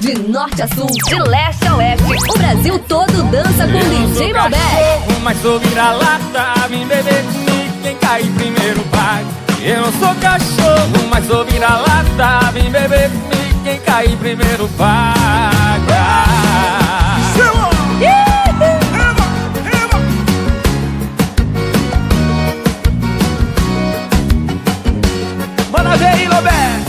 De norte a sul, de leste a oeste, o Brasil todo dança com DJ Malbec. Cachorro, mas sou vira-lata. Vem beber comigo, quem cair primeiro paga. Eu não sou cachorro, mas sou vira-lata. Vem beber comigo, quem cair primeiro paga. Manda ver aí, Lobé.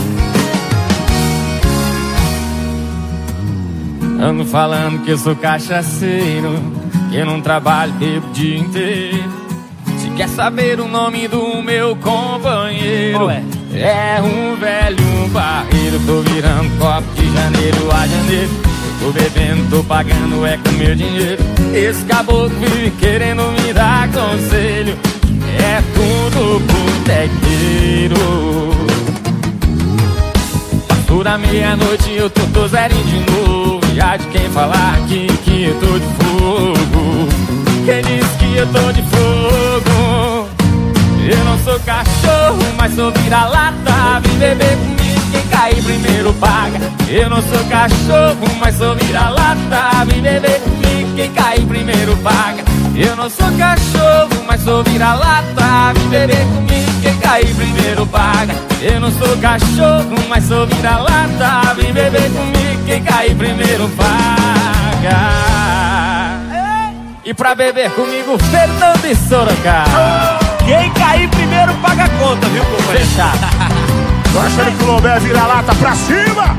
Ando falando que eu sou cachaceiro, que eu não trabalho, bebo o dia inteiro. Se quer saber o nome do meu companheiro, é um velho barreiro. Tô virando copo de janeiro a janeiro. Tô bebendo, tô pagando, é com meu dinheiro. Esse caboclo vive querendo me dar conselho. É tudo botequeiro. Passou da meia-noite e eu tô zerinho de novo. E há de quem falar aqui que eu tô de fogo. Quem disse que eu tô de fogo? Eu não sou cachorro, mas sou vira-lata. Vem beber comigo, quem cair primeiro paga. Eu não sou cachorro, mas sou vira-lata. Vem beber comigo, quem cair primeiro paga. Eu não sou cachorro, mas sou vira-lata. Vem beber comigo, quem cair primeiro paga. Eu não sou cachorro, mas sou vira-lata. Vem beber comigo, quem cair primeiro paga. E pra beber comigo, Fernando e Sorocaba. Quem cair primeiro paga a conta, viu, companheiro? Fechado. Tô achando que o Lobé vira-lata pra cima.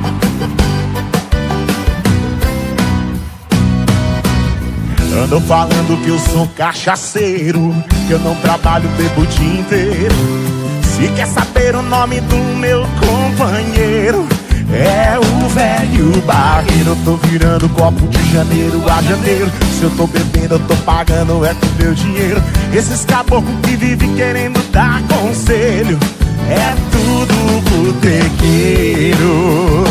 Andam falando que eu sou cachaceiro, que eu não trabalho, bebo o dia inteiro. Se quer saber o nome do meu companheiro, é o velho barreiro. Eu tô virando copo de janeiro a janeiro. Se eu tô bebendo, eu tô pagando, é com meu dinheiro. Esses caboclos que vivem querendo dar conselho, é tudo botequeiro.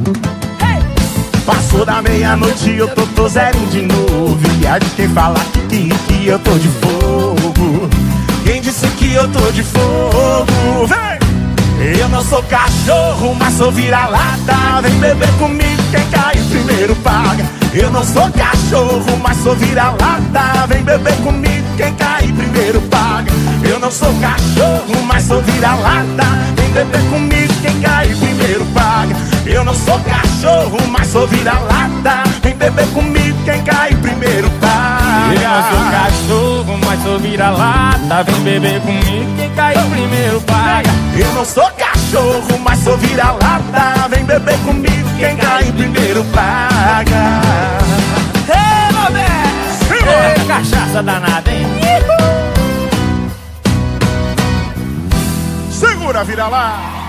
Passou da meia-noite e eu tô zerinho de novo. E há de quem falar que eu tô de fogo. Quem disse que eu tô de fogo? Vem! Eu não sou cachorro, mas sou vira-lata. Vem beber comigo, quem cair primeiro paga. Eu não sou cachorro, mas sou vira-lata. Vem beber comigo, quem cair primeiro paga. Eu não sou cachorro, mas sou vira-lata. Vem beber comigo, quem cair primeiro paga. Eu não sou cachorro, mas sou vira-lata. Vem beber comigo, quem cair primeiro paga. Eu não sou cachorro, mas sou vira-lata. Vem beber comigo, quem cair primeiro paga. Eu não sou cachorro, mas sou vira-lata. Vem beber comigo, quem cair primeiro paga. Ei, Roberto! Ei, cachaça danada, hein? Segura, vira-lata.